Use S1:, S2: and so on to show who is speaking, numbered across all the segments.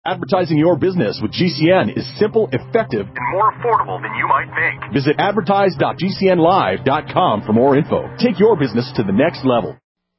S1: Advertising your business with GCN is simple, effective,
S2: and more affordable than you might think.
S1: Visit advertise.gcnlive.com for more info. Take your business to the next level.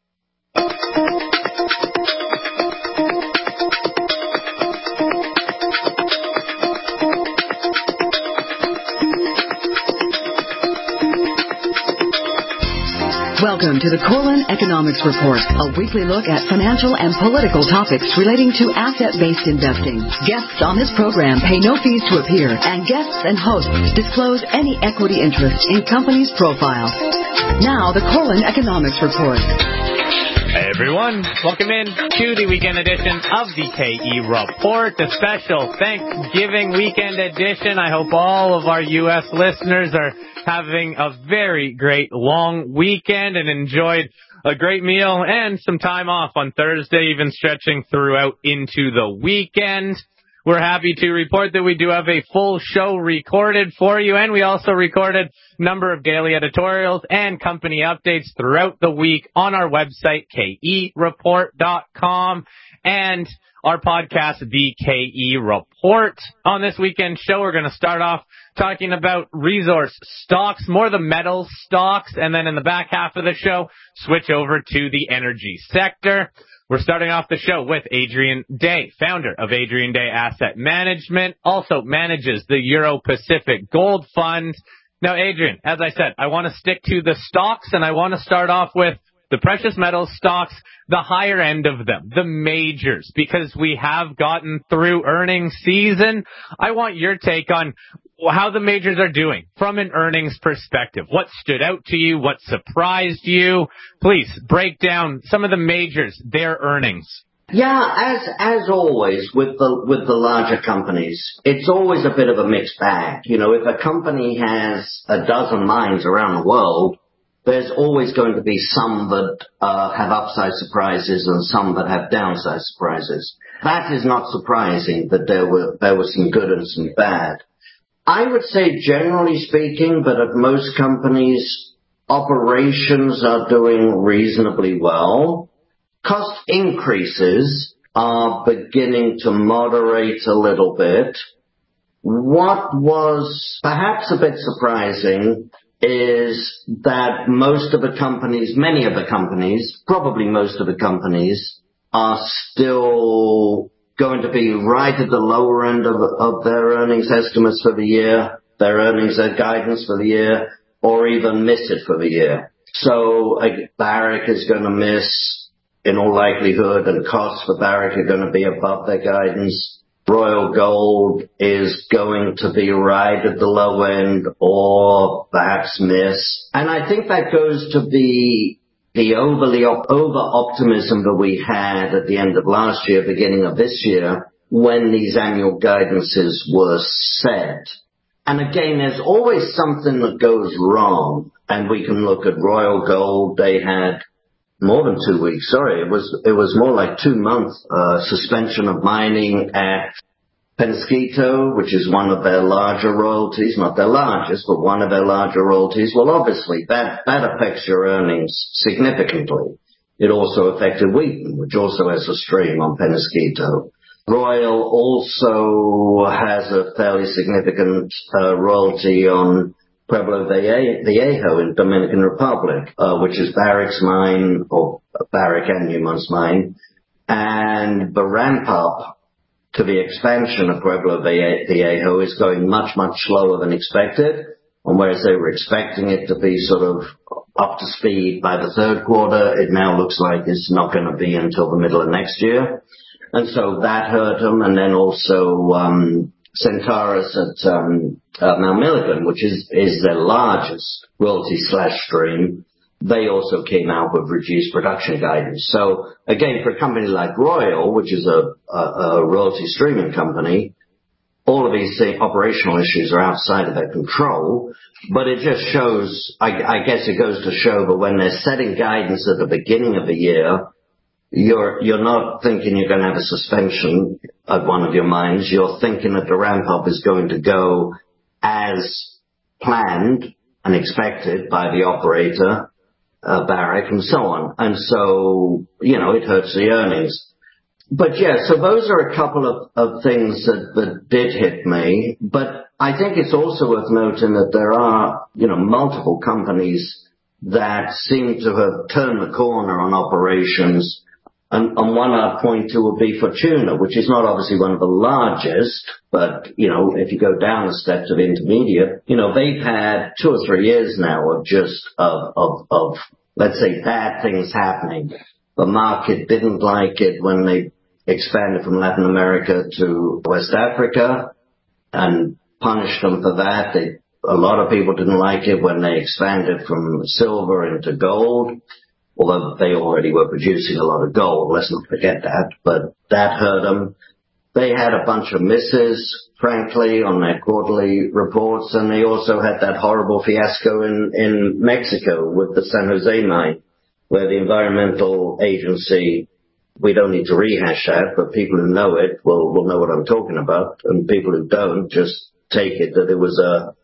S3: Welcome to the Corlin Economics Report, a weekly look at financial and political topics relating to asset-based investing. Guests on this program pay no fees to appear, and guests and hosts disclose any equity interest in company's profile. Now, the Corlin Economics Report.
S4: Hey everyone, welcome in to the weekend edition of the KE Report, the special Thanksgiving weekend edition. I hope all of our U.S. listeners are having a very great long weekend and enjoyed a great meal and some time off on Thursday, even stretching throughout into the weekend. We're happy to report that we do have a full show recorded for you, and we also recorded a number of daily editorials and company updates throughout the week on our website, kereport.com, and our podcast, The KE Report. On this weekend show, we're going to start off talking about resource stocks, more the metals stocks, and then in the back half of the show, switch over to the energy sector. We're starting off the show with Adrian Day, founder of Adrian Day Asset Management, also manages the Euro-Pacific Gold Fund. Now, Adrian, as I said, I want to stick to the stocks, and I want to start off with the precious metals stocks, the higher end of them, the majors, because we have gotten through earnings season. I want your take on how the majors are doing from an earnings perspective. What stood out to you? What surprised you? Please break down some of the majors, their earnings.
S5: Yeah, as always with the larger companies, it's always a bit of a mixed bag. You know, if a company has a dozen mines around the world, there's always going to be some that have upside surprises and some that have downside surprises. That is not surprising that there were some good and some bad. I would say, generally speaking, that at most companies, operations are doing reasonably well. Cost increases are beginning to moderate a little bit. What was perhaps a bit surprising is that most of the companies, many of the companies, probably most of the companies, are still going to be right at the lower end of their earnings estimates for the year, their earnings, their guidance for the year, or even miss it for the year. So Barrick is going to miss in all likelihood, and costs for Barrick are going to be above their guidance. Royal Gold is going to be right at the low end or perhaps miss. And I think that goes to the over-optimism that we had at the end of last year, beginning of this year, when these annual guidances were set. And again, there's always something that goes wrong. And we can look at Royal Gold. They had more than 2 weeks. Sorry, it was more like 2 months suspension of mining at Penasquito, which is one of their larger royalties, not their largest, but one of their larger royalties. Well, obviously, that affects your earnings significantly. It also affected Wheaton, which also has a stream on Penasquito. Royal also has a fairly significant royalty on Pueblo Viejo in Dominican Republic, which is Barrick's mine, or Barrick and Newmont's mine, and the ramp up to the expansion of Pueblo Viejo is going much, much slower than expected. And whereas they were expecting it to be sort of up to speed by the third quarter, it now looks like it's not going to be until the middle of next year. And so that hurt them. And then also Centaurus at Mount Milligan, which is their largest royalty/stream, they also came out with reduced production guidance. So again, for a company like Royal, which is a royalty streaming company, all of these operational issues are outside of their control, but it just shows, I guess it goes to show that when they're setting guidance at the beginning of the year, you're not thinking you're going to have a suspension at one of your mines. You're thinking that the ramp up is going to go as planned and expected by the operator, Barrick, and so on. And so, it hurts the earnings. But yeah, so those are a couple of things that did hit me. But I think it's also worth noting that there are, multiple companies that seem to have turned the corner on operations. And one I'd point to would be Fortuna, which is not obviously one of the largest, but, if you go down the steps of intermediate, they've had 2 or 3 years now of just, of let's say, bad things happening. The market didn't like it when they expanded from Latin America to West Africa and punished them for that. A lot of people didn't like it when they expanded from silver into gold, although they already were producing a lot of gold. Let's not forget that. But that hurt them. They had a bunch of misses, frankly, on their quarterly reports, and they also had that horrible fiasco in Mexico with the San Jose mine, where the environmental agency, we don't need to rehash that, but people who know it will know what I'm talking about, and people who don't just take it that it was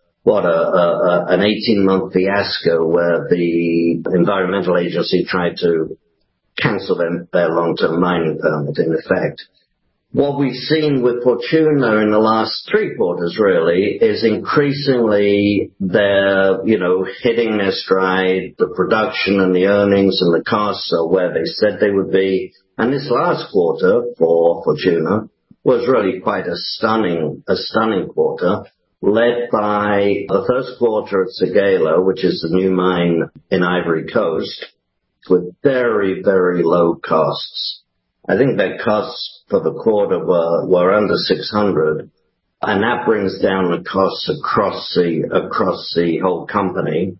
S5: an 18-month fiasco where the environmental agency tried to cancel their long-term mining permit, in effect. What we've seen with Fortuna in the last 3 quarters, really, is increasingly they're, hitting their stride. The production and the earnings and the costs are where they said they would be. And this last quarter for Fortuna was really quite a stunning quarter, led by the first quarter at Séguéla, which is the new mine in Ivory Coast, with very, very low costs. I think their costs for the quarter were under 600, and that brings down the costs across the whole company.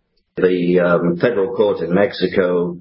S5: The federal court in Mexico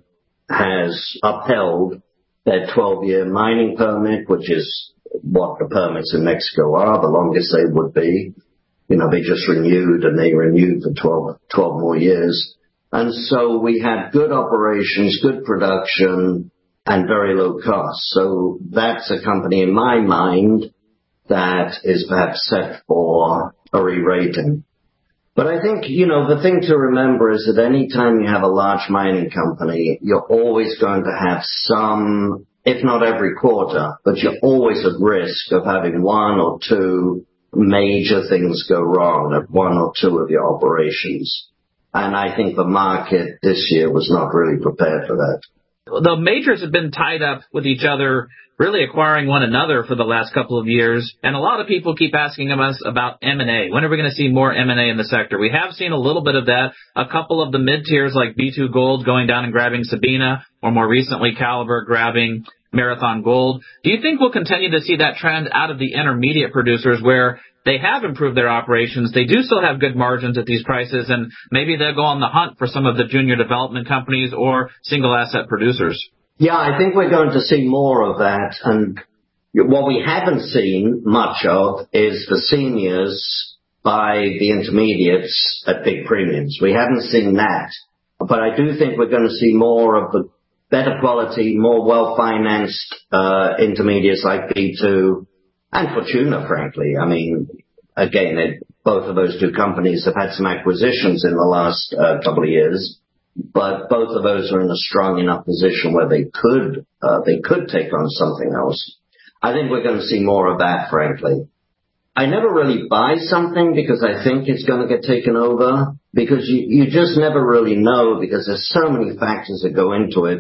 S5: has upheld their 12-year mining permit, which is what the permits in Mexico are, the longest they would be. They just renewed, and they renewed for 12 more years. And so we had good operations, good production, and very low costs. So that's a company, in my mind, that is perhaps set for a re-rating. But I think, the thing to remember is that any time you have a large mining company, you're always going to have some, if not every quarter, but you're always at risk of having 1 or 2 major things go wrong at 1 or 2 of your operations. And I think the market this year was not really prepared for that.
S6: The majors have been tied up with each other, really acquiring one another for the last couple of years. And a lot of people keep asking us about M&A. When are we going to see more M&A in the sector? We have seen a little bit of that. A couple of the mid-tiers like B2Gold going down and grabbing Sabina, or more recently Calibre grabbing Marathon Gold. Do you think we'll continue to see that trend out of the intermediate producers where they have improved their operations, they do still have good margins at these prices, and maybe they'll go on the hunt for some of the junior development companies or single asset producers?
S5: Yeah, I think we're going to see more of that. And what we haven't seen much of is the seniors buy the intermediates at big premiums. We haven't seen that. But I do think we're going to see more of the better quality, more well-financed intermediates like B2 and Fortuna, frankly. I mean, again, both of those 2 companies have had some acquisitions in the last couple of years, but both of those are in a strong enough position where they could take on something else. I think we're going to see more of that, frankly. I never really buy something because I think it's going to get taken over, because you just never really know, because there's so many factors that go into it.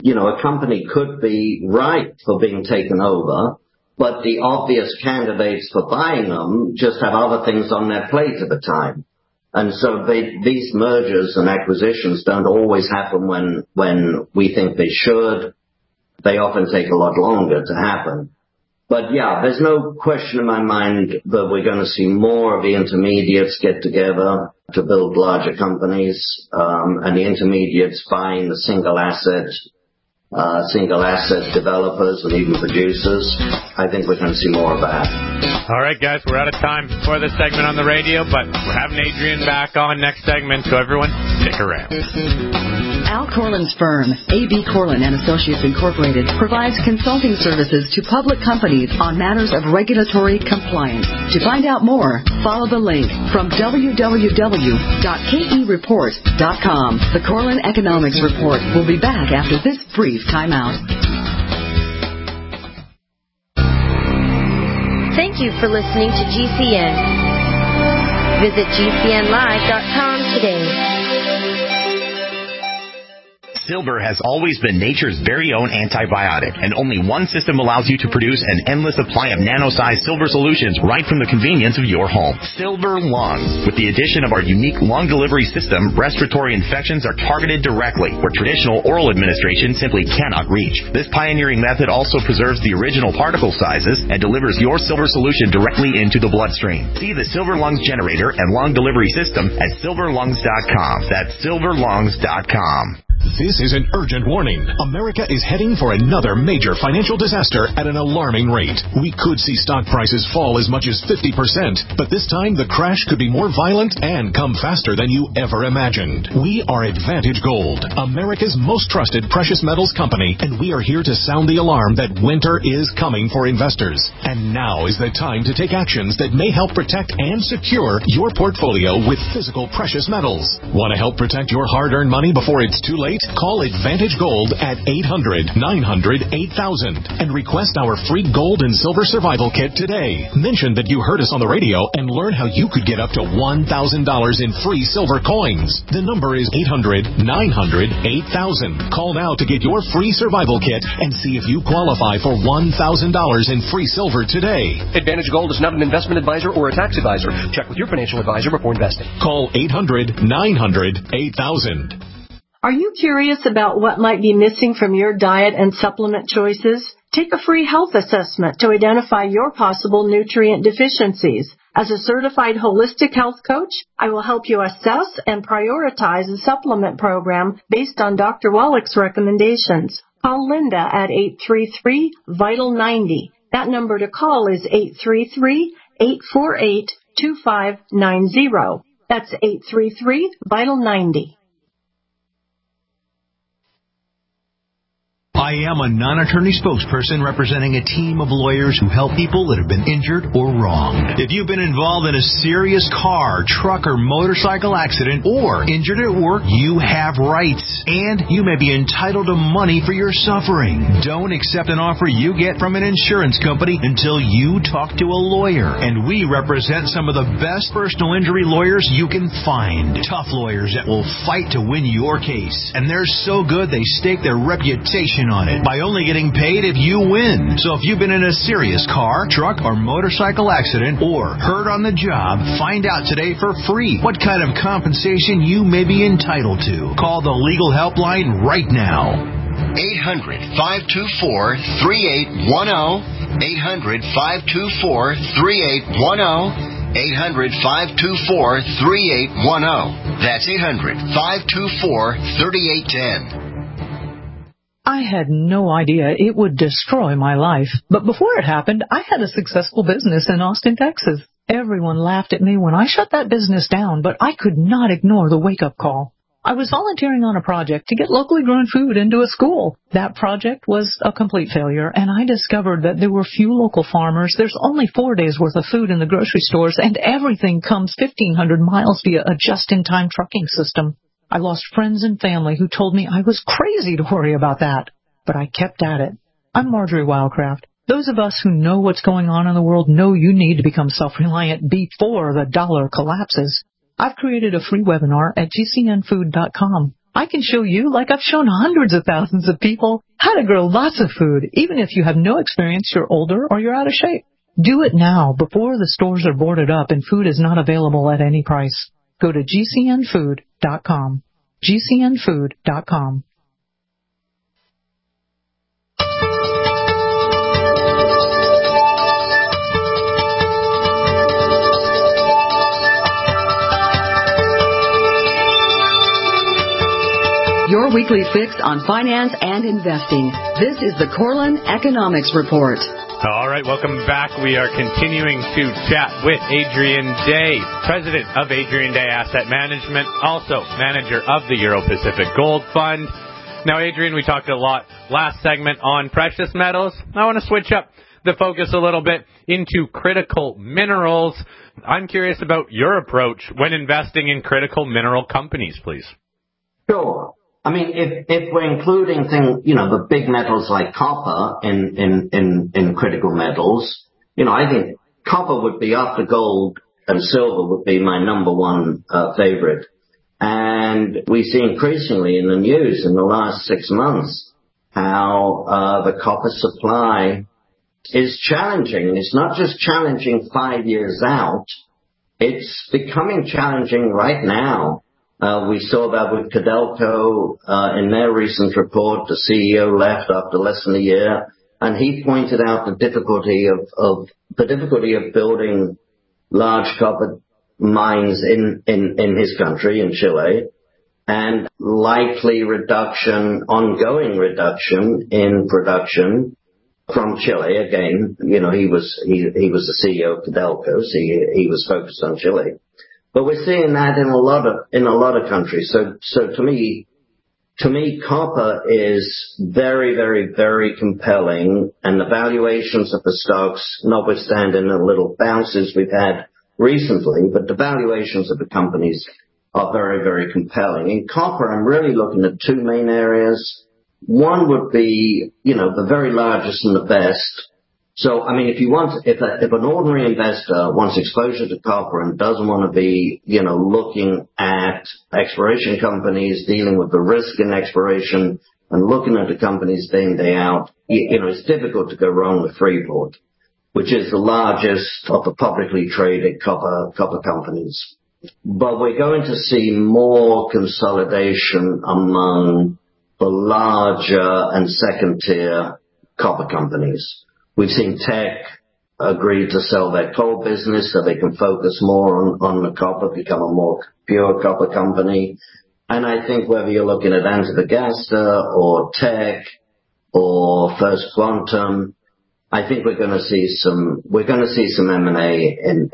S5: A company could be ripe for being taken over, but the obvious candidates for buying them just have other things on their plate at the time. And so these mergers and acquisitions don't always happen when we think they should. They often take a lot longer to happen. But yeah, there's no question in my mind that we're going to see more of the intermediates get together to build larger companies, and the intermediates buying the single asset developers and even producers. I think we're going to see more of that.
S4: All right, guys, we're out of time for this segment on the radio, but we're having Adrian back on next segment, so everyone, stick around.
S3: Al Corlin's firm, A.B. Corlin & Associates Incorporated, provides consulting services to public companies on matters of regulatory compliance. To find out more, follow the link from www.kereport.com. The Corlin Economics Report will be back after this brief timeout.
S7: Thank you for listening to GCN. Visit GCNlive.com today.
S8: Silver has always been nature's very own antibiotic, and only one system allows you to produce an endless supply of nano-sized silver solutions right from the convenience of your home. Silver Lungs. With the addition of our unique lung delivery system, respiratory infections are targeted directly, where traditional oral administration simply cannot reach. This pioneering method also preserves the original particle sizes and delivers your silver solution directly into the bloodstream. See the Silver Lungs generator and lung delivery system at silverlungs.com. That's silverlungs.com.
S9: This is an urgent warning. America is heading for another major financial disaster at an alarming rate. We could see stock prices fall as much as 50%, but this time the crash could be more violent and come faster than you ever imagined. We are Advantage Gold, America's most trusted precious metals company, and we are here to sound the alarm that winter is coming for investors. And now is the time to take actions that may help protect and secure your portfolio with physical precious metals. Want to help protect your hard-earned money before it's too late? Call Advantage Gold at 800-900-8000 and request our free gold and silver survival kit today. Mention that you heard us on the radio and learn how you could get up to $1,000 in free silver coins. The number is 800-900-8000. Call now to get your free survival kit and see if you qualify for $1,000 in free silver today.
S10: Advantage Gold is not an investment advisor or a tax advisor. Check with your financial advisor before investing.
S9: Call 800-900-8000.
S11: Are you curious about what might be missing from your diet and supplement choices? Take a free health assessment to identify your possible nutrient deficiencies. As a certified holistic health coach, I will help you assess and prioritize a supplement program based on Dr. Wallach's recommendations. Call Linda at 833-VITAL-90. That number to call is 833-848-2590. That's 833-VITAL-90.
S12: I am a non-attorney spokesperson representing a team of lawyers who help people that have been injured or wronged. If you've been involved in a serious car, truck, or motorcycle accident or injured at work, you have rights, and you may be entitled to money for your suffering. Don't accept an offer you get from an insurance company until you talk to a lawyer, and we represent some of the best personal injury lawyers you can find. Tough lawyers that will fight to win your case, and they're so good they stake their reputation on it by only getting paid if you win. So if you've been in a serious car, truck, or motorcycle accident or hurt on the job, find out today for free what kind of compensation you may be entitled to. Call the legal helpline right now.
S13: 800-524-3810. 800-524-3810. 800-524-3810. That's 800-524-3810.
S14: I had no idea it would destroy my life. But before it happened, I had a successful business in Austin, Texas. Everyone laughed at me when I shut that business down, but I could not ignore the wake-up call. I was volunteering on a project to get locally grown food into a school. That project was a complete failure, and I discovered that there were few local farmers. There's only 4 days' worth of food in the grocery stores, and everything comes 1,500 miles via a just-in-time trucking system. I lost friends and family who told me I was crazy to worry about that. But I kept at it. I'm Marjorie Wildcraft. Those of us who know what's going on in the world know you need to become self-reliant before the dollar collapses. I've created a free webinar at GCNfood.com. I can show you, like I've shown hundreds of thousands of people, how to grow lots of food, even if you have no experience, you're older, or you're out of shape. Do it now, before the stores are boarded up and food is not available at any price. Go to GCNfood.com. GCNfood.com.
S3: Your weekly fix on finance and investing. This is the Corlin Economics Report.
S4: All right, welcome back. We are continuing to chat with Adrian Day, president of Adrian Day Asset Management, also manager of the Euro-Pacific Gold Fund. Now, Adrian, we talked a lot last segment on precious metals. I want to switch up the focus a little bit into critical minerals. I'm curious about your approach when investing in critical mineral companies, please.
S5: Sure. I mean, if we're including the big metals like copper in critical metals, I think copper would be after gold and silver would be my number one favorite. And we see increasingly in the news in the last 6 months how the copper supply is challenging. It's not just challenging 5 years out. It's becoming challenging right now. We saw that with Codelco in their recent report. The CEO left after less than a year, and he pointed out the difficulty of building large copper mines in his country, in Chile, and likely ongoing reduction in production from Chile. Again, he was the CEO of Codelco, so he was focused on Chile. But we're seeing that in a lot of countries. So to me, copper is very, very, very compelling, and the valuations of the stocks, notwithstanding the little bounces we've had recently, but the valuations of the companies are very, very compelling. In copper, I'm really looking at two main areas. One would be, the very largest and the best. So, I mean, if an ordinary investor wants exposure to copper and doesn't want to be, looking at exploration companies, dealing with the risk in exploration, and looking at the companies day in, day out, it's difficult to go wrong with Freeport, which is the largest of the publicly traded copper companies. But we're going to see more consolidation among the larger and second-tier copper companies. We've seen Teck agree to sell their coal business so they can focus more on the copper, become a more pure copper company. And I think whether you're looking at Antofagasta or Teck or First Quantum, I think we're going to see some M&A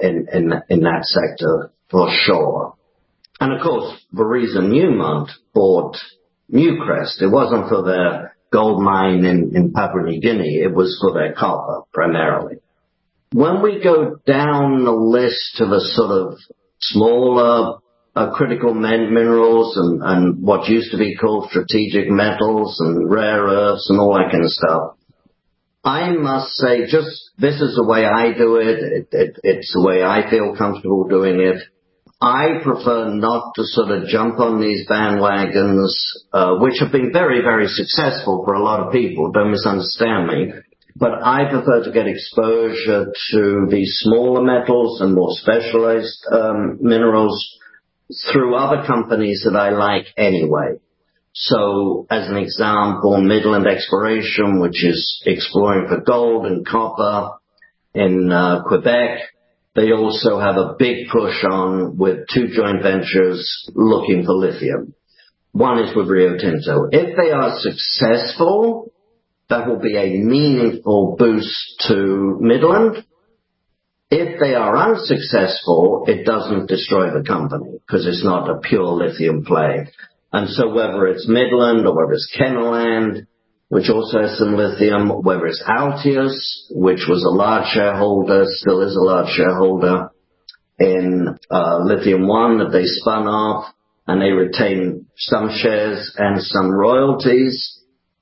S5: in that sector for sure. And of course, Theresa Newmont bought Newcrest. It wasn't for their gold mine in Papua New Guinea. It was for their copper, primarily. When we go down the list to the sort of smaller critical minerals and what used to be called strategic metals and rare earths and all that kind of stuff, I must say, this is the way I do it. It's the way I feel comfortable doing it. I prefer not to sort of jump on these bandwagons, which have been very, very successful for a lot of people. Don't misunderstand me. But I prefer to get exposure to these smaller metals and more specialized minerals through other companies that I like anyway. So, as an example, Midland Exploration, which is exploring for gold and copper in Quebec. They also have a big push on with two joint ventures looking for lithium. One is with Rio Tinto. If they are successful, that will be a meaningful boost to Midland. If they are unsuccessful, it doesn't destroy the company because it's not a pure lithium play. And so whether it's Midland or whether it's Kenneland, which also has some lithium, whether it's Altius, which was a large shareholder, still is a large shareholder in Lithium One that they spun off, and they retain some shares and some royalties.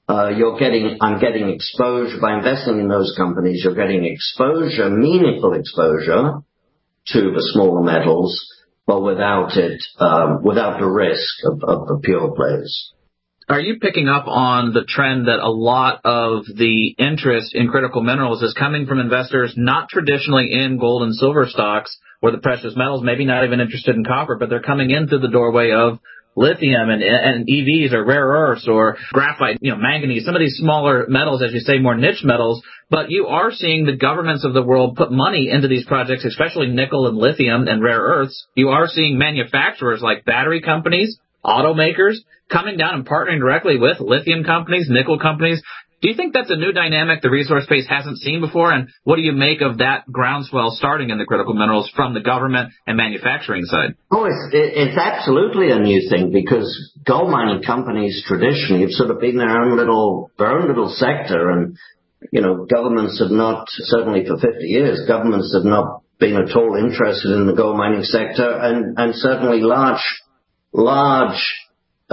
S5: I'm getting exposure by investing in those companies. You're getting exposure, meaningful exposure to the smaller metals, but without the risk of the pure plays.
S6: Are you picking up on the trend that a lot of the interest in critical minerals is coming from investors not traditionally in gold and silver stocks or the precious metals, maybe not even interested in copper, but they're coming in through the doorway of lithium and EVs or rare earths or graphite, manganese, some of these smaller metals, as you say, more niche metals. But you are seeing the governments of the world put money into these projects, especially nickel and lithium and rare earths. You are seeing manufacturers like battery companies, automakers, coming down and partnering directly with lithium companies, nickel companies. Do you think that's a new dynamic the resource space hasn't seen before? And what do you make of that groundswell starting in the critical minerals from the government and manufacturing side?
S5: Oh, it's absolutely a new thing because gold mining companies traditionally have sort of been their own little sector. And, governments have not, certainly for 50 years, governments have not been at all interested in the gold mining sector. And certainly large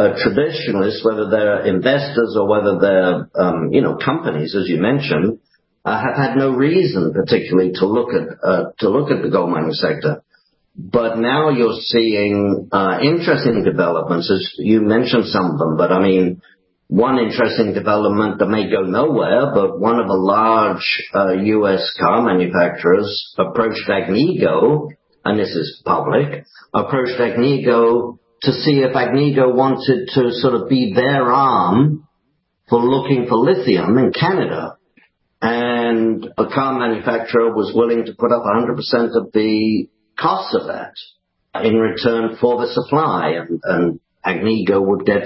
S5: traditionalists, whether they're investors or whether they're, companies, as you mentioned, have had no reason particularly to look at the gold mining sector. But now you're seeing interesting developments, as you mentioned some of them. But I mean, one interesting development that may go nowhere, but one of the large U.S. car manufacturers approached Agnico, and this is public, approached Agnico to see if Agnico wanted to sort of be their arm for looking for lithium in Canada. And a car manufacturer was willing to put up 100% of the costs of that in return for the supply, and Agnico would get,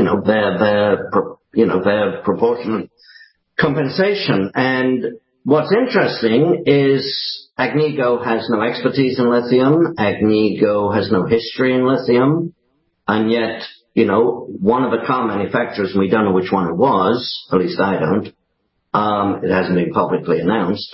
S5: their proportionate compensation. And what's interesting is Agnico has no expertise in lithium. Agnico has no history in lithium. And yet, one of the car manufacturers, and we don't know which one it was, at least I don't, it hasn't been publicly announced,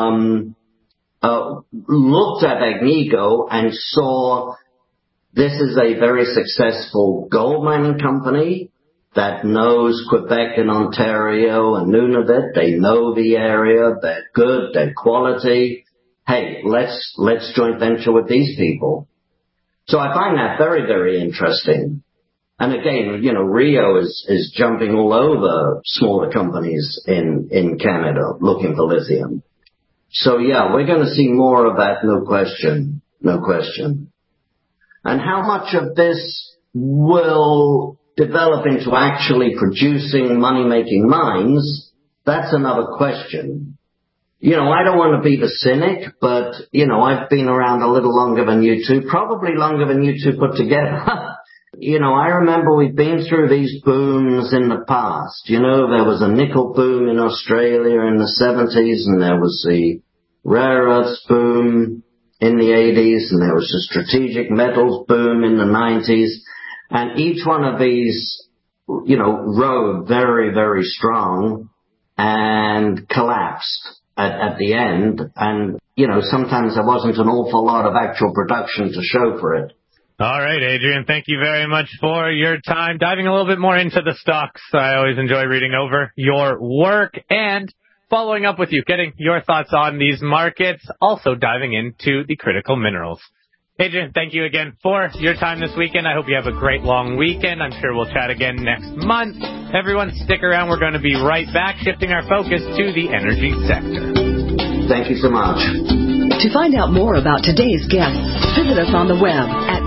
S5: looked at Agnico and saw this is a very successful gold mining company that knows Quebec and Ontario and Nunavut. They know the area. They're good. They're quality. Hey, let's joint venture with these people. So I find that very, very interesting. And again, Rio is jumping all over smaller companies in Canada looking for lithium. So yeah, we're going to see more of that, no question. No question. And how much of this will develop into actually producing money-making mines, that's another question. I don't want to be the cynic, but, I've been around a little longer than you two, probably longer than you two put together. I remember we've been through these booms in the past. There was a nickel boom in Australia in the 70s, and there was the rare earths boom in the 80s, and there was a strategic metals boom in the 90s. And each one of these, rode very, very strong and collapsed at the end. And, sometimes there wasn't an awful lot of actual production to show for it.
S4: All right, Adrian, thank you very much for your time. Diving a little bit more into the stocks, I always enjoy reading over your work and following up with you, getting your thoughts on these markets, also diving into the critical minerals. Adrian, thank you again for your time this weekend. I hope you have a great long weekend. I'm sure we'll chat again next month. Everyone, stick around. We're going to be right back, shifting our focus to the energy sector.
S5: Thank you so much.
S3: To find out more about today's guests, visit us on the web at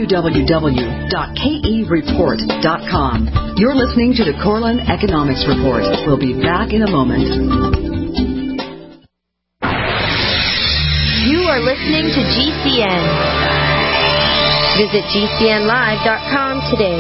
S3: www.kereport.com. You're listening to the Corlin Economics Report. We'll be back in a moment.
S7: You are listening to GCN. Visit GCNlive.com today.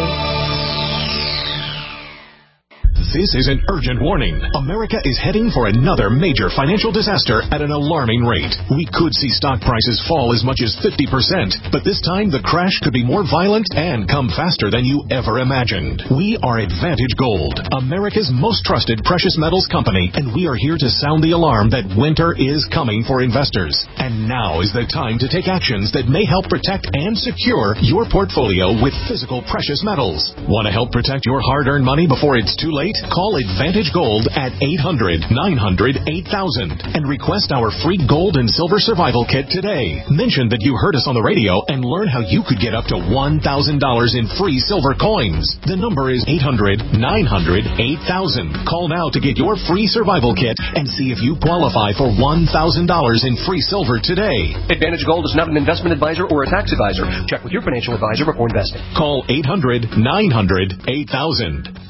S9: This is an urgent warning. America is heading for another major financial disaster at an alarming rate. We could see stock prices fall as much as 50%, but this time the crash could be more violent and come faster than you ever imagined. We are Advantage Gold, America's most trusted precious metals company, and we are here to sound the alarm that winter is coming for investors. And now is the time to take actions that may help protect and secure your portfolio with physical precious metals. Want to help protect your hard-earned money before it's too late? Call Advantage Gold at 800-900-8000 and request our free gold and silver survival kit today. Mention that you heard us on the radio and learn how you could get up to $1,000 in free silver coins. The number is 800-900-8000. Call now to get your free survival kit and see if you qualify for $1,000 in free silver today.
S10: Advantage Gold is not an investment advisor or a tax advisor. Check with your financial advisor before investing.
S9: Call 800-900-8000.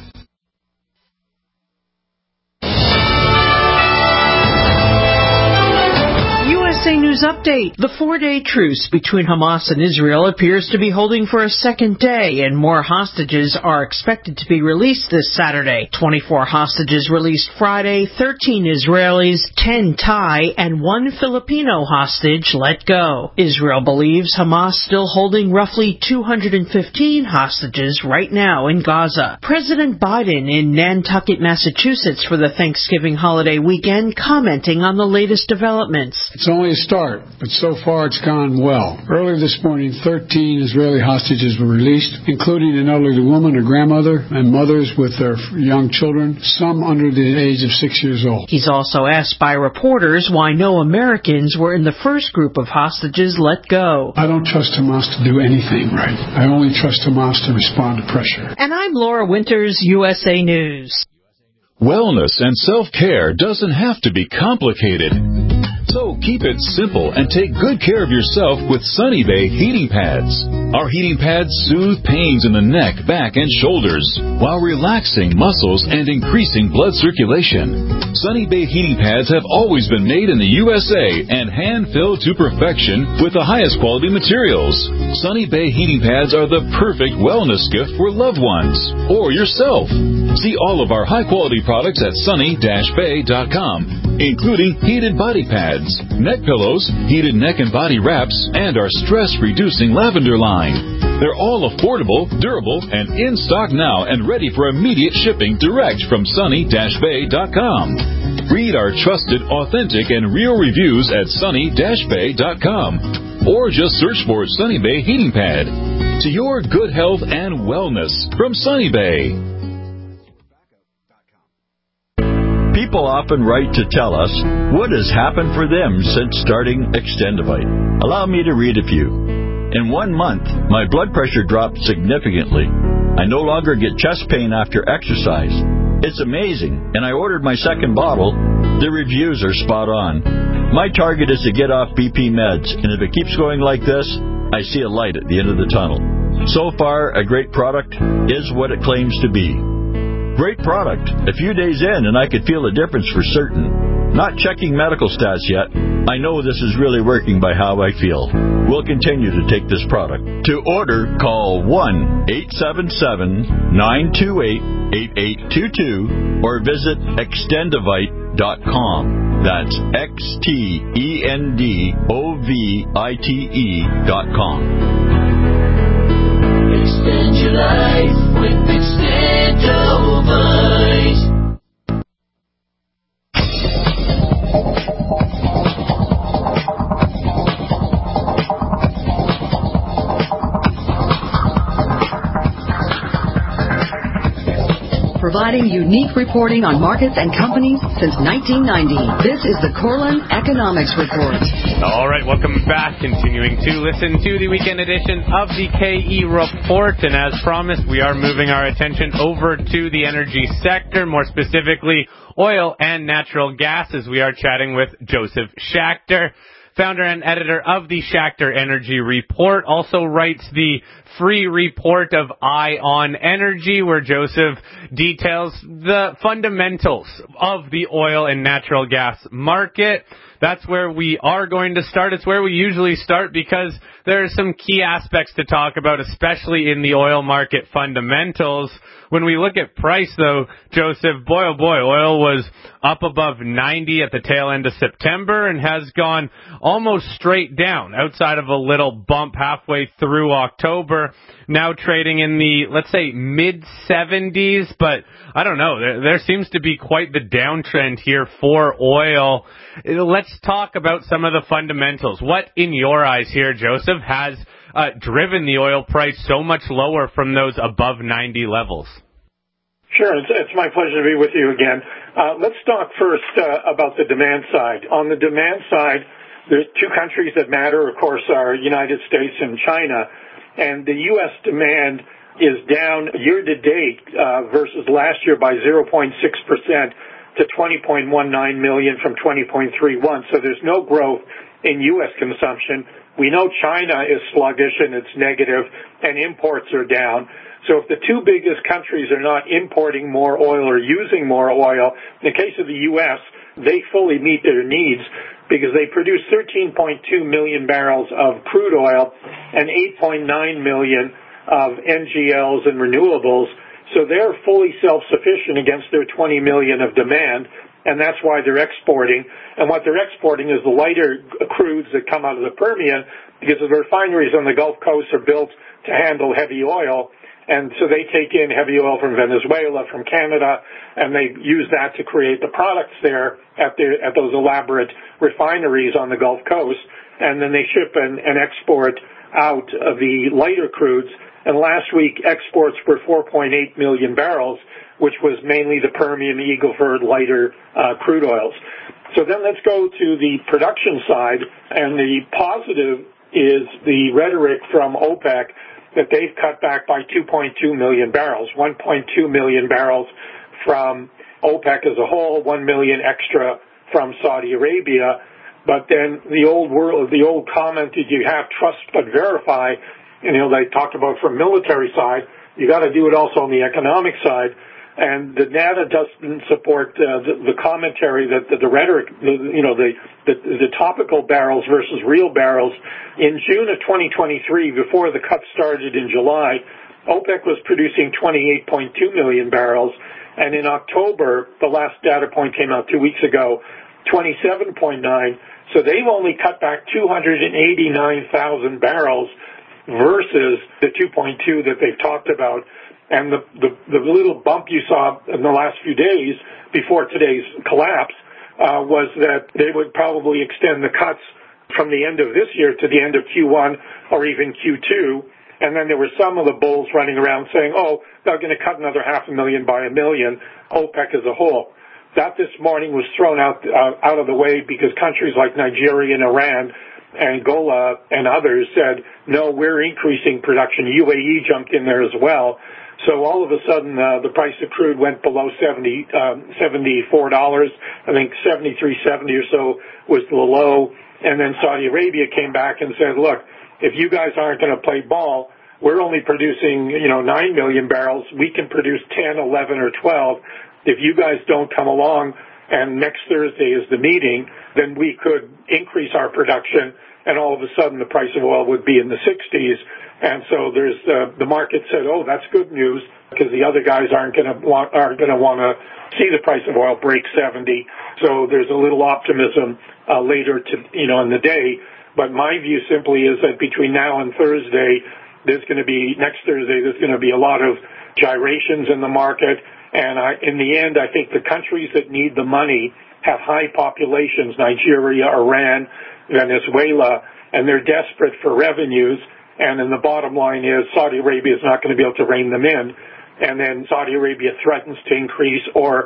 S15: USA News Update. The 4-day truce between Hamas and Israel appears to be holding for a second day, and more hostages are expected to be released this Saturday. 24 hostages released Friday, 13 Israelis, 10 Thai, and 1 Filipino hostage let go. Israel believes Hamas still holding roughly 215 hostages right now in Gaza. President Biden in Nantucket, Massachusetts for the Thanksgiving holiday weekend, commenting on the latest developments.
S16: It's only a start. start, but so far it's gone well. Earlier this morning, 13 Israeli hostages were released, including an elderly woman, a grandmother, and mothers with their young children, some under the age of 6 years old.
S15: He's also asked by reporters why no Americans were in the first group of hostages let go.
S16: I don't trust Hamas to do anything right. I only trust Hamas to respond to pressure.
S15: And I'm Laura Winters, USA News.
S17: Wellness and self-care doesn't have to be complicated. So keep it simple and take good care of yourself with Sunny Bay heating pads. Our heating pads soothe pains in the neck, back, and shoulders while relaxing muscles and increasing blood circulation. Sunny Bay heating pads have always been made in the USA and hand-filled to perfection with the highest quality materials. Sunny Bay heating pads are the perfect wellness gift for loved ones or yourself. See all of our high-quality products at sunny-bay.com, including heated body pads, neck pillows, heated neck and body wraps, and our stress-reducing lavender line. They're all affordable, durable, and in stock now and ready for immediate shipping direct from sunny-bay.com. Read our trusted, authentic, and real reviews at sunny-bay.com. Or just search for Sunny Bay Heating Pad. To your good health and wellness from Sunny Bay.
S18: People often write to tell us what has happened for them since starting Extendivite. Allow me to read a few. In 1 month, my blood pressure dropped significantly. I no longer get chest pain after exercise. It's amazing, and I ordered my second bottle. The reviews are spot on. My target is to get off BP meds, and if it keeps going like this, I see a light at the end of the tunnel. So far, a great product is what it claims to be. Great product. A few days in, and I could feel a difference for certain. Not checking medical stats yet. I know this is really working by how I feel. We'll continue to take this product. To order, call 1-877-928-8822 or visit extendivite.com. That's extendovite.com.
S19: Extend your life with Extendovite.
S3: Providing unique reporting on markets and companies since 1990. This is the Corlin Economics Report.
S4: All right, welcome back. Continuing to listen to the weekend edition of the KE Report. And as promised, we are moving our attention over to the energy sector, more specifically oil and natural gas, as we are chatting with Joseph Schachter, founder and editor of the Schachter Energy Report, also writes the free report of Eye on Energy, where Joseph details the fundamentals of the oil and natural gas market. That's where we are going to start. It's where we usually start because there are some key aspects to talk about, especially in the oil market fundamentals. When we look at price, though, Joseph, boy, oh boy, oil was up above 90 at the tail end of September and has gone almost straight down outside of a little bump halfway through October. Now trading in the, let's say, mid-70s, but I don't know. There seems to be quite the downtrend here for oil. Let's talk about some of the fundamentals. What, in your eyes here, Joseph, has driven the oil price so much lower from those above 90 levels?
S20: Sure, it's my pleasure to be with you again. Let's talk first about the demand side. On the demand side, there's two countries that matter, of course, are United States and China. And the U.S. demand is down year-to-date versus last year by 0.6% to 20.19 million from 20.31. So there's no growth in U.S. consumption. We know China is sluggish and it's negative, and imports are down. So if the two biggest countries are not importing more oil or using more oil, in the case of the U.S., they fully meet their needs because they produce 13.2 million barrels of crude oil and 8.9 million of NGLs and renewables. So they're fully self-sufficient against their 20 million of demand, and that's why they're exporting. And what they're exporting is the lighter crudes that come out of the Permian, because the refineries on the Gulf Coast are built to handle heavy oil. And so they take in heavy oil from Venezuela, from Canada, and they use that to create the products there at those elaborate refineries on the Gulf Coast. and then they ship and export out of the lighter crudes. And last week, exports were 4.8 million barrels, which was mainly the Permian, Eagle Ford, lighter crude oils. So then let's go to the production side, and the positive is the rhetoric from OPEC that they've cut back by 2.2 million barrels, 1.2 million barrels from OPEC as a whole, 1 million extra from Saudi Arabia. But then the old comment that you have trust but verify, they talked about from military side, you got to do it also on the economic side. And the data doesn't support the commentary that the rhetoric, the topical barrels versus real barrels. In June of 2023, before the cut started in July, OPEC was producing 28.2 million barrels. And in October, the last data point came out 2 weeks ago, 27.9. So they've only cut back 289,000 barrels versus the 2.2 that they've talked about. And the little bump you saw in the last few days before today's collapse was that they would probably extend the cuts from the end of this year to the end of Q1 or even Q2. And then there were some of the bulls running around saying, they're going to cut another 500,000 by 1 million, OPEC as a whole. That this morning was thrown out of the way because countries like Nigeria and Iran, Angola, and others said, no, we're increasing production. UAE jumped in there as well. So all of a sudden, the price of crude went below $74. I think 73.70 or so was the low. And then Saudi Arabia came back and said, look, if you guys aren't going to play ball, we're only producing, 9 million barrels. We can produce 10, 11, or 12. If you guys don't come along and next Thursday is the meeting, then we could increase our production, and all of a sudden the price of oil would be in the 60s. And so there's the market said, that's good news, because the other guys aren't going to want to see the price of oil break 70. So there's a little optimism later in the day. But my view simply is that between now and Thursday, next Thursday, there's going to be a lot of gyrations in the market. And in the end, I think the countries that need the money have high populations, Nigeria, Iran, Venezuela, and they're desperate for revenues. And then the bottom line is Saudi Arabia is not going to be able to rein them in. And then Saudi Arabia threatens to increase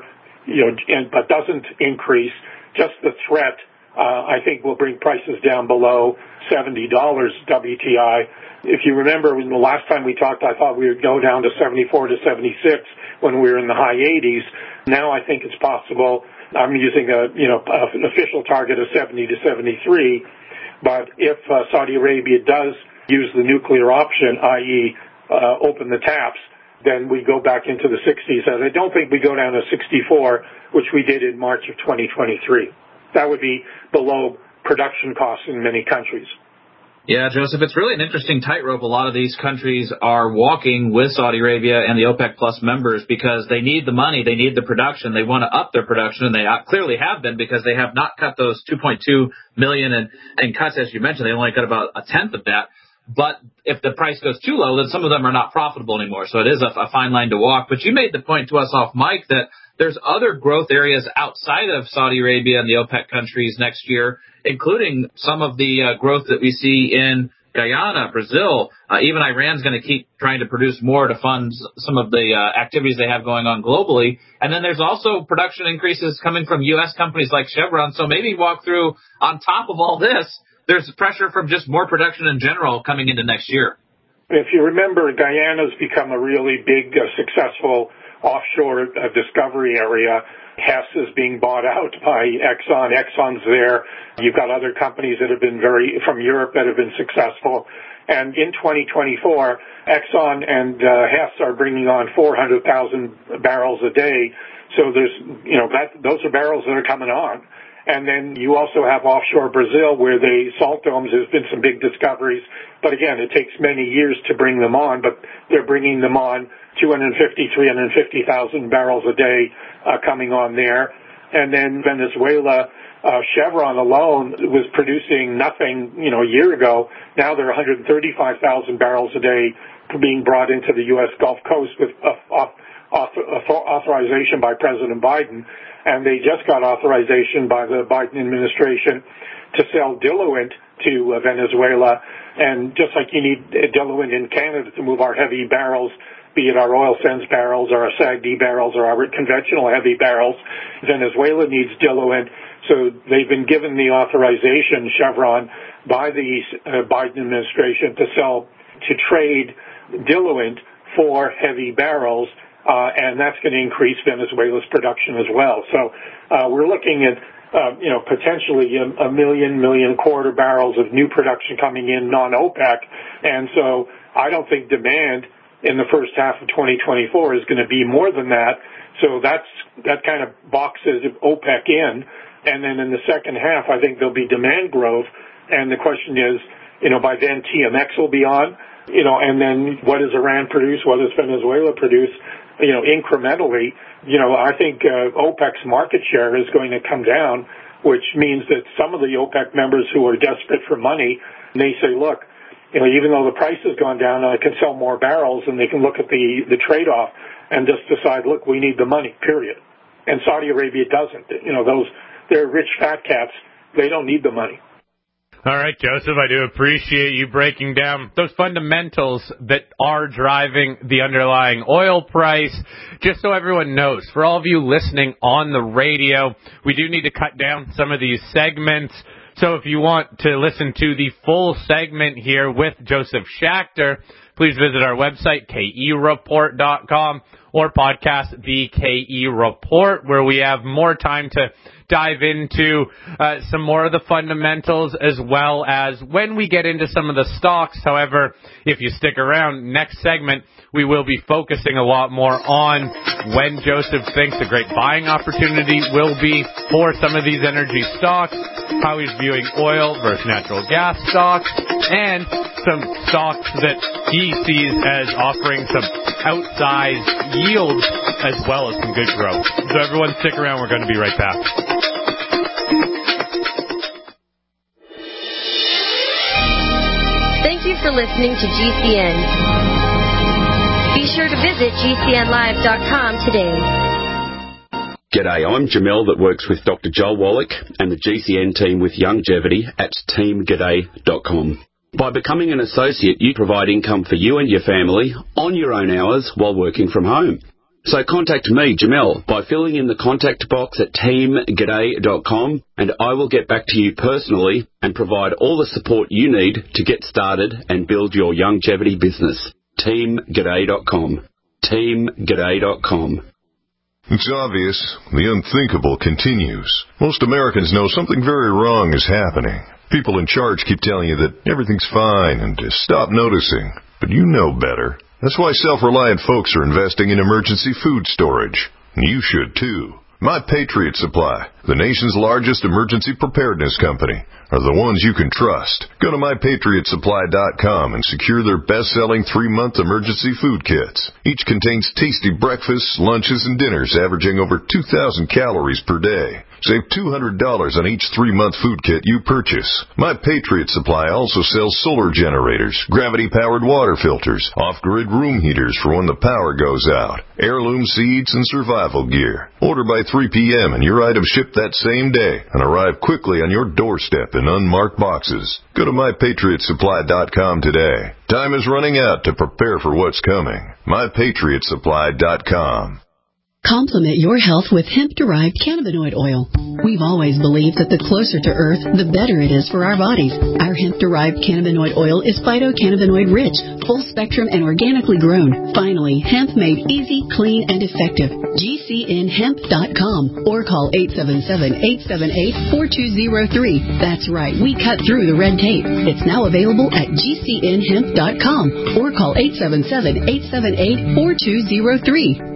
S20: but doesn't increase. Just the threat, I think, will bring prices down below $70 WTI. If you remember, when the last time we talked, I thought we would go down to 74 to 76 when we were in the high 80s. Now I think it's possible. I'm using an official target of 70 to 73. But if Saudi Arabia does use the nuclear option, i.e. Open the taps, then we go back into the 60s. And I don't think we go down to 64, which we did in March of 2023. That would be below production costs in many countries.
S6: Yeah, Joseph, it's really an interesting tightrope a lot of these countries are walking with Saudi Arabia and the OPEC Plus members because they need the money, they need the production, they want to up their production, and they clearly have been because they have not cut those 2.2 million in cuts, as you mentioned. They only cut about a tenth of that. But if the price goes too low, then some of them are not profitable anymore. So it is a fine line to walk. But you made the point to us off mic that there's other growth areas outside of Saudi Arabia and the OPEC countries next year, including some of the growth that we see in Guyana, Brazil. Even Iran's going to keep trying to produce more to fund some of the activities they have going on globally. And then there's also production increases coming from U.S. companies like Chevron. So maybe walk through, on top of all this, there's pressure from just more production in general coming into next year.
S20: If you remember, Guyana's become a really big, successful offshore discovery area. Hess is being bought out by Exxon. Exxon's there. You've got other companies that have been from Europe that have been successful. And in 2024, Exxon and Hess are bringing on 400,000 barrels a day. So those are barrels that are coming on. And then you also have offshore Brazil where salt domes, there's been some big discoveries. But again, it takes many years to bring them on, but they're bringing them on 350,000 barrels a day coming on there. And then Venezuela, Chevron alone was producing nothing, a year ago. Now they're 135,000 barrels a day being brought into the U.S. Gulf Coast with authorization by President Biden. And they just got authorization by the Biden administration to sell diluent to Venezuela. And just like you need diluent in Canada to move our heavy barrels, be it our oil sands barrels or our SAGD barrels or our conventional heavy barrels, Venezuela needs diluent. So they've been given the authorization, Chevron, by the Biden administration to trade diluent for heavy barrels, and that's going to increase Venezuela's production as well. So we're looking at potentially a million quarter barrels of new production coming in non-OPEC, and so I don't think demand in the first half of 2024 is going to be more than that. So that kind of boxes OPEC in, and then in the second half, I think there'll be demand growth, and the question is, by then TMX will be on, and then what does Iran produce? What does Venezuela produce? Incrementally, I think OPEC's market share is going to come down, which means that some of the OPEC members who are desperate for money, they say, look, even though the price has gone down, I can sell more barrels, and they can look at the trade-off and just decide, look, we need the money, period. And Saudi Arabia doesn't. They're rich fat cats. They don't need the money.
S4: All right, Joseph, I do appreciate you breaking down those fundamentals that are driving the underlying oil price. Just so everyone knows, for all of you listening on the radio, we do need to cut down some of these segments. So if you want to listen to the full segment here with Joseph Schachter, please visit our website, kereport.com, or podcast The KE Report, where we have more time to dive into some more of the fundamentals, as well as when we get into some of the stocks. However, if you stick around, next segment, we will be focusing a lot more on when Joseph thinks a great buying opportunity will be for some of these energy stocks, how he's viewing oil versus natural gas stocks, and some stocks that he sees as offering some outsized yields as well as some good growth. So everyone stick around. We're going to be right back.
S7: Thank you for listening to GCN. Be sure to visit GCNlive.com today.
S21: G'day, I'm Jamel that works with Dr. Joel Wallach and the GCN team with Longevity at teamg'day.com. By becoming an associate, you provide income for you and your family on your own hours while working from home. So contact me, Jamel, by filling in the contact box at teamg'day.com, and I will get back to you personally and provide all the support you need to get started and build your longevity business. teamg'day.com. teamg'day.com.
S22: It's obvious. The unthinkable continues. Most Americans know something very wrong is happening. People in charge keep telling you that everything's fine and to stop noticing. But you know better. That's why self-reliant folks are investing in emergency food storage. And you should too. My Patriot Supply, the nation's largest emergency preparedness company, are the ones you can trust. Go to mypatriotsupply.com and secure their best-selling 3-month emergency food kits. Each contains tasty breakfasts, lunches, and dinners averaging over 2,000 calories per day. Save $200 on each 3-month food kit you purchase. My Patriot Supply also sells solar generators, gravity-powered water filters, off-grid room heaters for when the power goes out, heirloom seeds, and survival gear. Order by 3 p.m. and your items ship that same day and arrive quickly on your doorstep in unmarked boxes. Go to mypatriotsupply.com today. Time is running out to prepare for what's coming. mypatriotsupply.com.
S23: Complement your health with hemp-derived cannabinoid oil. We've always believed that the closer to Earth, the better it is for our bodies. Our hemp-derived cannabinoid oil is phytocannabinoid-rich, full-spectrum, and organically grown. Finally, hemp made easy, clean, and effective. GCNhemp.com or call 877-878-4203. That's right, we cut through the red tape. It's now available at GCNhemp.com or call 877-878-4203.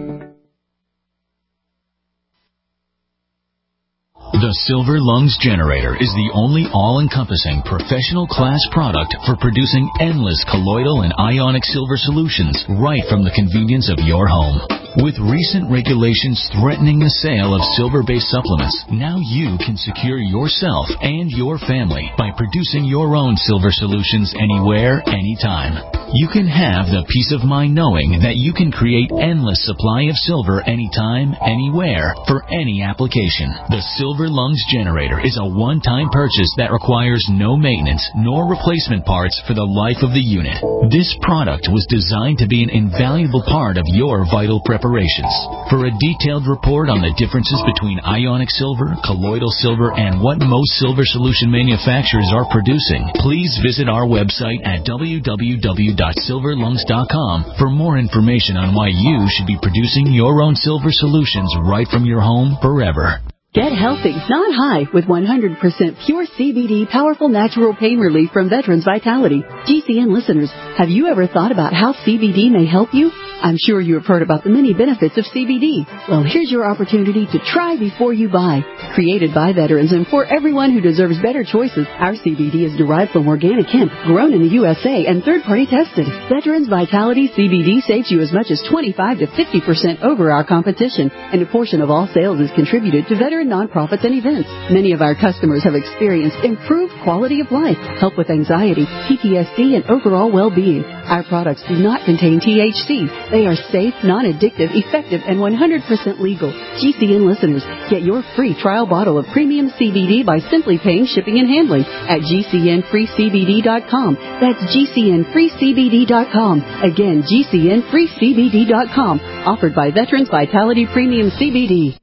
S24: The Silver Lungs Generator is the only all-encompassing professional class product for producing endless colloidal and ionic silver solutions right from the convenience of your home. With recent regulations threatening the sale of silver-based supplements, now you can secure yourself and your family by producing your own silver solutions anywhere, anytime. You can have the peace of mind knowing that you can create endless supply of silver anytime, anywhere, for any application. The Silver Lungs Generator is a one-time purchase that requires no maintenance nor replacement parts for the life of the unit. This product was designed to be an invaluable part of your vital preparations. For a detailed report on the differences between ionic silver, colloidal silver, and what most silver solution manufacturers are producing, please visit our website at www.silverlungs.com for more information on why you should be producing your own silver solutions right from your home forever.
S23: Get healthy, not high, with 100% pure CBD powerful natural pain relief from Veterans Vitality. GCN listeners, have you ever thought about how CBD may help you? I'm sure you have heard about the many benefits of CBD. Well, here's your opportunity to try before you buy. Created by veterans and for everyone who deserves better choices, our CBD is derived from organic hemp, grown in the USA, and third-party tested. Veterans Vitality CBD saves you as much as 25 to 50% over our competition, and a portion of all sales is contributed to veteran nonprofits and events. Many of our customers have experienced improved quality of life, help with anxiety, PTSD, and overall well-being. Our products do not contain THC. They are safe, non-addictive, effective, and 100% legal. GCN listeners, get your free trial bottle of premium CBD by simply paying shipping and handling at GCNFreeCBD.com. That's GCNFreeCBD.com. Again, GCNFreeCBD.com. Offered by Veterans Vitality Premium CBD.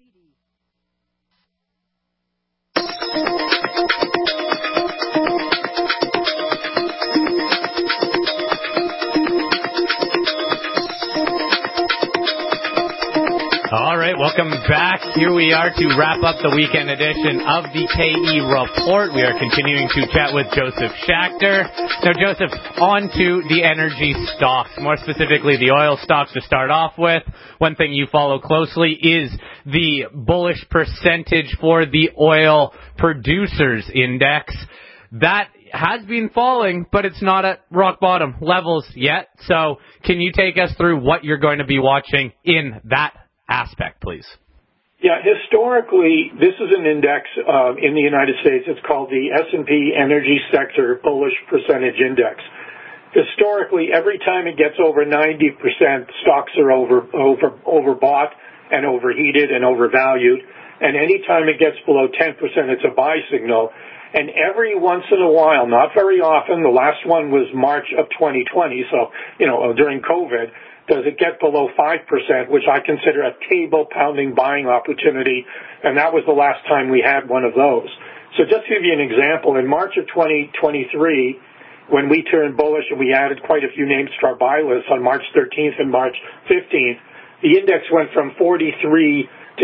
S4: All right, welcome back. Here we are to wrap up the weekend edition of the KE Report. We are continuing to chat with Joseph Schachter. Now, Joseph, on to the energy stocks, more specifically the oil stocks to start off with. One thing you follow closely is the bullish percentage for the oil producers index. That has been falling, but it's not at rock bottom levels yet. So can you take us through what you're going to be watching in that aspect, please?
S20: Yeah, historically, this is an index in the United States. It's called the S&P Energy Sector Bullish Percentage Index. Historically, every time it gets over 90%, stocks are overbought and overheated and overvalued. And any time it gets below 10%, it's a buy signal. And every once in a while, not very often, the last one was March of 2020, so, during COVID, does it get below 5%, which I consider a table-pounding buying opportunity, and that was the last time we had one of those. So just to give you an example, in March of 2023, when we turned bullish and we added quite a few names to our buy list on March 13th and March 15th, the index went from 43 to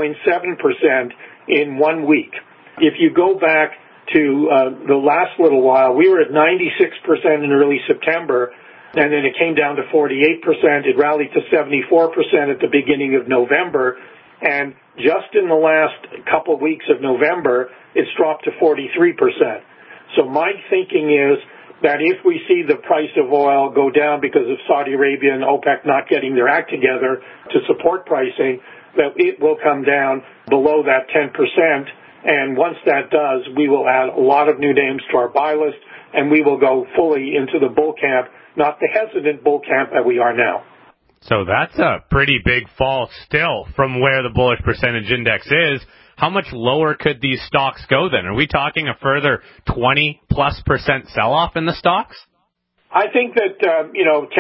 S20: 8.7% in 1 week. If you go back to the last little while, we were at 96% in early September, and then it came down to 48%. It rallied to 74% at the beginning of November. And just in the last couple of weeks of November, it's dropped to 43%. So my thinking is that if we see the price of oil go down because of Saudi Arabia and OPEC not getting their act together to support pricing, that it will come down below that 10%. And once that does, we will add a lot of new names to our buy list, and we will go fully into the bull camp, not the hesitant bull camp that we are now.
S4: So that's a pretty big fall still from where the bullish percentage index is. How much lower could these stocks go then? Are we talking a further 20+% sell-off in the stocks?
S20: I think that, 10-20%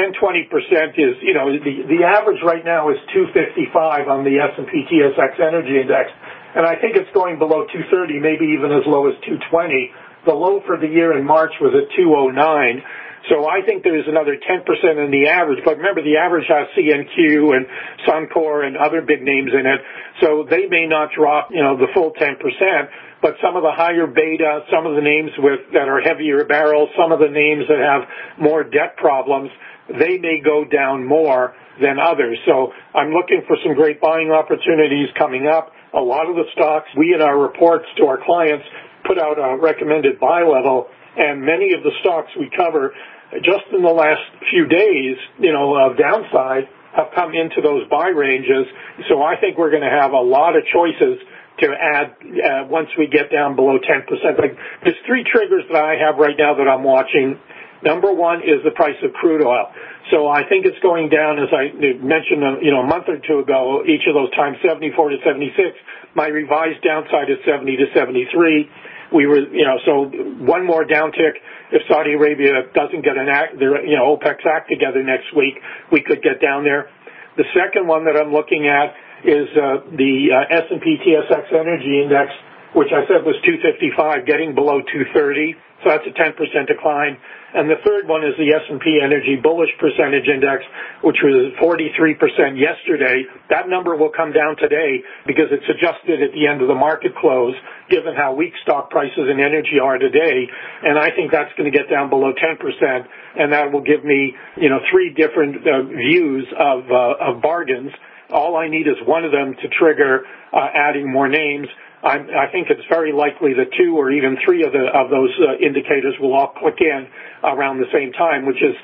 S20: is, the average right now is 255 on the S&P TSX Energy Index. And I think it's going below 230, maybe even as low as 220. The low for the year in March was at 209. So I think there's another 10% in the average. But remember, the average has CNQ and Suncor and other big names in it. So they may not drop, the full 10%. But some of the higher beta, some of the names that are heavier barrels, some of the names that have more debt problems, they may go down more than others. So I'm looking for some great buying opportunities coming up. A lot of the stocks, we in our reports to our clients put out a recommended buy level, and many of the stocks we cover just in the last few days, of downside, have come into those buy ranges. So I think we're going to have a lot of choices to add once we get down below 10%. Like, there's three triggers that I have right now that I'm watching. Number one is the price of crude oil. So I think it's going down, as I mentioned, a month or two ago, each of those times, 74 to 76. My revised downside is 70 to 73. We were, so one more downtick. If Saudi Arabia doesn't get OPEC's act together next week, we could get down there. The second one that I'm looking at is the S&P TSX Energy Index, which I said was 255, getting below 230. So that's a 10% decline. And the third one is the S&P Energy Bullish Percentage Index, which was 43% yesterday. That number will come down today because it's adjusted at the end of the market close, given how weak stock prices in energy are today. And I think that's going to get down below 10%, and that will give me, three different views of bargains. All I need is one of them to trigger adding more names. I think it's very likely that two or even three of those indicators will all click in around the same time, which is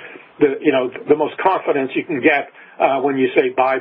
S20: the most confidence you can get when you say buy.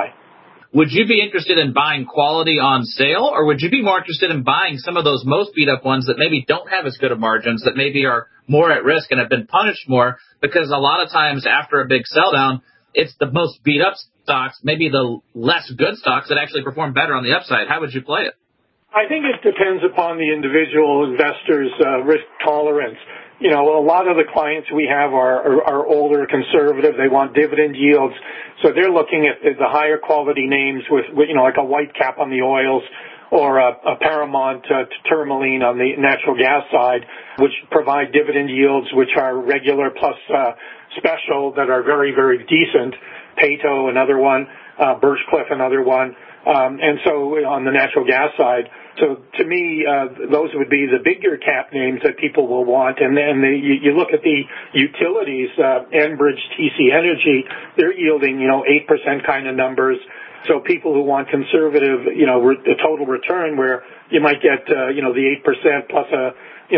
S6: Would you be interested in buying quality on sale, or would you be more interested in buying some of those most beat up ones that maybe don't have as good of margins, that maybe are more at risk and have been punished more? Because a lot of times after a big sell down, it's the most beat up stocks, maybe the less good stocks, that actually perform better on the upside. How would you play it?
S20: I think it depends upon the individual investor's risk tolerance. A lot of the clients we have are older, conservative. They want dividend yields. So they're looking at the higher quality names with like a Whitecap on the oils, or a Paramount Tourmaline on the natural gas side, which provide dividend yields which are regular plus special, that are very, very decent. Peyto, another one. Birchcliff, another one. And so on the natural gas side. So to me, those would be the bigger cap names that people will want. And then you look at the utilities, Enbridge, TC Energy, they're yielding, 8% kind of numbers. So people who want conservative, the total return, where you might get, the 8% plus a,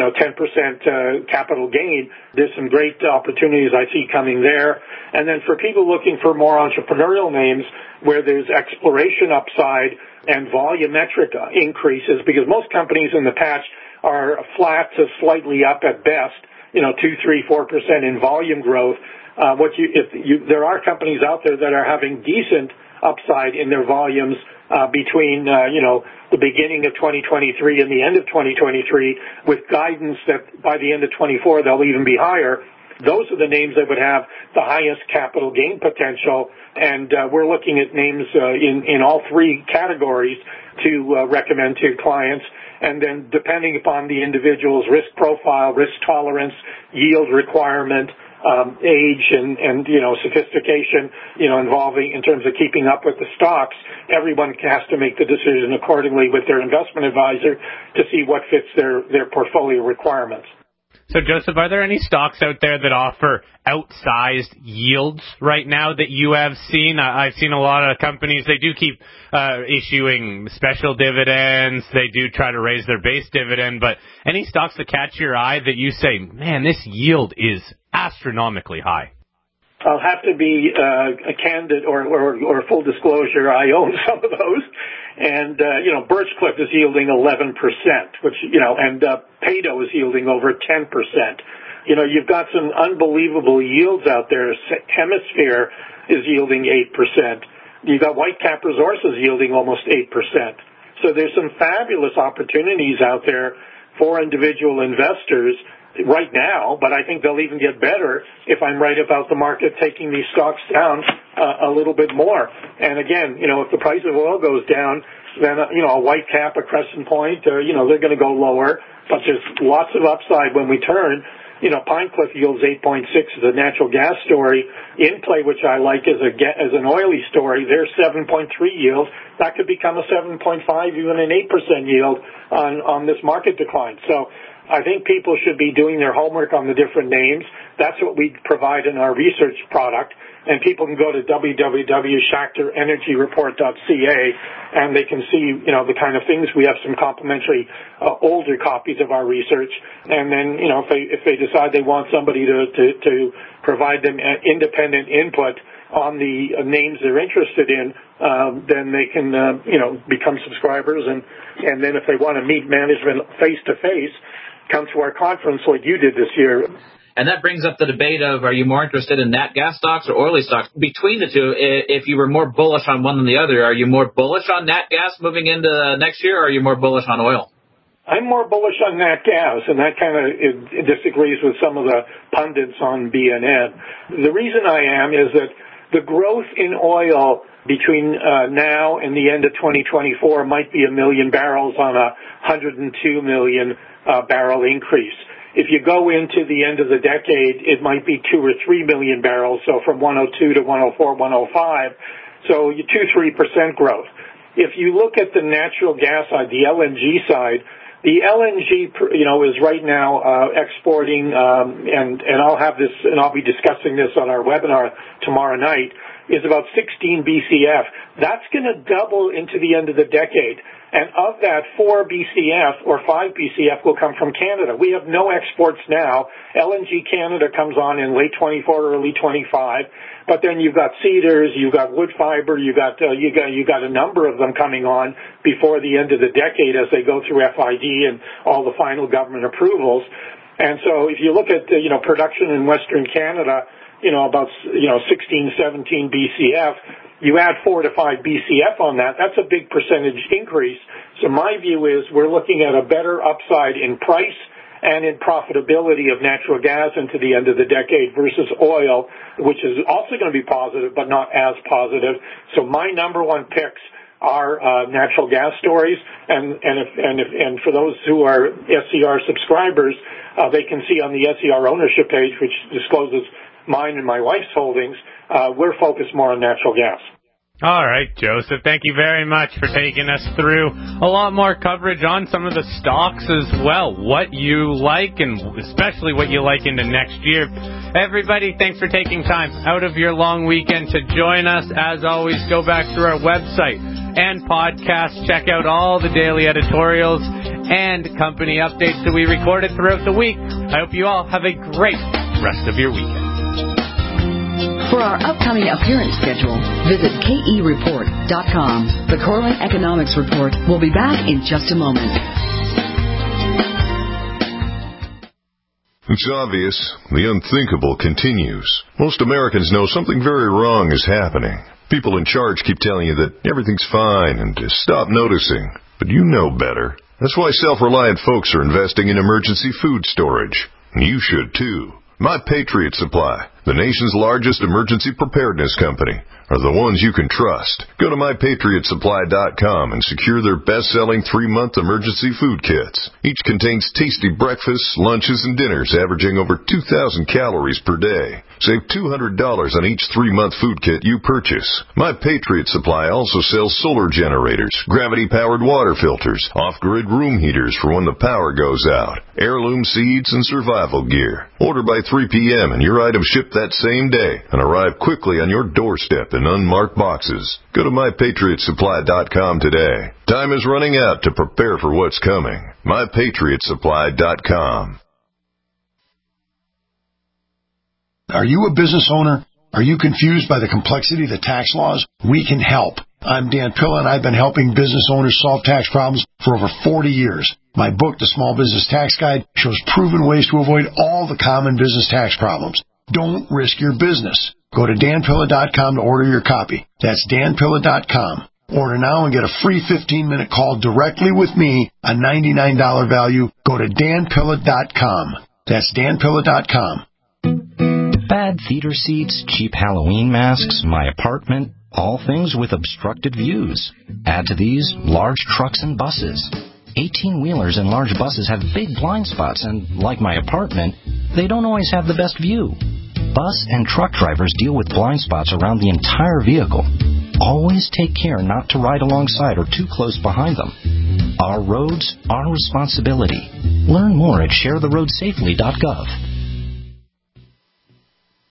S20: 10% capital gain, there's some great opportunities I see coming there. And then for people looking for more entrepreneurial names where there's exploration upside and volumetric increases, because most companies in the patch are flat to slightly up at best, 2, 3, 4% in volume growth. There are companies out there that are having decent upside in their volumes between, the beginning of 2023 and the end of 2023, with guidance that by the end of 24 they'll even be higher. Those are the names that would have the highest capital gain potential, and we're looking at names in all three categories to recommend to clients. And then depending upon the individual's risk profile, risk tolerance, yield requirement, age and sophistication, involving in terms of keeping up with the stocks, everyone has to make the decision accordingly with their investment advisor to see what fits their portfolio requirements.
S4: So, Joseph, are there any stocks out there that offer outsized yields right now that you have seen? I've seen a lot of companies, they do keep issuing special dividends. They do try to raise their base dividend. But any stocks that catch your eye that you say, man, this yield is astronomically high?
S20: I'll have to be a candid or full disclosure. I own some of those. And, Birchcliff is yielding 11%, which, and Peyto is yielding over 10%. You've got some unbelievable yields out there. Hemisphere is yielding 8%. You've got Whitecap Resources yielding almost 8%. So there's some fabulous opportunities out there for individual investors right now, but I think they'll even get better if I'm right about the market taking these stocks down a little bit more. And again, if the price of oil goes down, then, a Whitecap, a Crescent Point, they're going to go lower, but there's lots of upside when we turn. Pinecliff yields 8.6 as a natural gas story. In play, which I like as an oily story, they're 7.3 yield. That could become a 7.5, even an 8% yield on this market decline. So I think people should be doing their homework on the different names. That's what we provide in our research product. And people can go to www.schachterenergyreport.ca and they can see, the kind of things. We have some complimentary older copies of our research. And then, if they decide they want somebody to provide them independent input on the names they're interested in, then they can, become subscribers. And then if they want to meet management face-to-face, come to our conference like you did this year.
S6: And that brings up the debate of, are you more interested in nat gas stocks or oily stocks? Between the two, if you were more bullish on one than the other, are you more bullish on nat gas moving into next year, or are you more bullish on oil?
S20: I'm more bullish on nat gas, and that kind of disagrees with some of the pundits on BNN. The reason I am is that the growth in oil between now and the end of 2024 might be 1 million barrels on a 102 million barrel increase. If you go into the end of the decade, it might be 2 or 3 million barrels, so from 102 to 104, 105, so 2-3% growth. If you look at the natural gas side, the LNG side, the LNG, is right now exporting, and I'll have this, and I'll be discussing this on our webinar tomorrow night, is about 16 BCF. That's going to double into the end of the decade. And of that, 4 BCF or 5 BCF will come from Canada. We have no exports now. LNG Canada comes on in late 24, early 25. But then you've got Cedars, you've got Woodfibre, you got a number of them coming on before the end of the decade as they go through FID and all the final government approvals. And so if you look at production in Western Canada, about 16, 17 BCF. You add 4 to 5 BCF on that, that's a big percentage increase. So my view is we're looking at a better upside in price and in profitability of natural gas into the end of the decade versus oil, which is also going to be positive, but not as positive. So my number one picks are natural gas stories, and for those who are SCR subscribers, they can see on the SCR ownership page, which discloses mine and my wife's holdings, we're focused more on natural gas.
S4: All right, Joseph, thank you very much for taking us through a lot more coverage on some of the stocks as well, what you like and especially what you like into next year. Everybody, thanks for taking time out of your long weekend to join us. As always, go back through our website and podcast, check out all the daily editorials and company updates that we recorded throughout the week. I hope you all have a great rest of your weekend.
S3: For our upcoming appearance schedule, visit KEReport.com. The Corwin Economics Report will be back in just a moment.
S22: It's obvious. The unthinkable continues. Most Americans know something very wrong is happening. People in charge keep telling you that everything's fine and to stop noticing. But you know better. That's why self-reliant folks are investing in emergency food storage. You should too. My Patriot Supply, the nation's largest emergency preparedness company, are the ones you can trust. Go to MyPatriotSupply.com and secure their best-selling 3-month emergency food kits. Each contains tasty breakfasts, lunches, and dinners averaging over 2,000 calories per day. Save $200 on each 3-month food kit you purchase. My Patriot Supply also sells solar generators, gravity-powered water filters, off-grid room heaters for when the power goes out, heirloom seeds, and survival gear. Order by 3 p.m. and your items ship that same day and arrive quickly on your doorstep in unmarked boxes. Go to MyPatriotSupply.com today. Time is running out to prepare for what's coming. MyPatriotSupply.com.
S1: Are you a business owner? Are you confused by the complexity of the tax laws? We can help. I'm Dan Pilla, and I've been helping business owners solve tax problems for over 40 years. My book, The Small Business Tax Guide, shows proven ways to avoid all the common business tax problems. Don't risk your business. Go to danpilla.com to order your copy. That's danpilla.com. Order now and get a free 15-minute call directly with me, a $99 value. Go to danpilla.com. That's danpilla.com.
S2: Bad theater seats, cheap Halloween masks, my apartment, all things with obstructed views. Add to these large trucks and buses. 18-wheelers and large buses have big blind spots, and like my apartment, they don't always have the best view. Bus and truck drivers deal with blind spots around the entire vehicle. Always take care not to ride alongside or too close behind them. Our roads, our responsibility. Learn more at sharetheroadsafely.gov.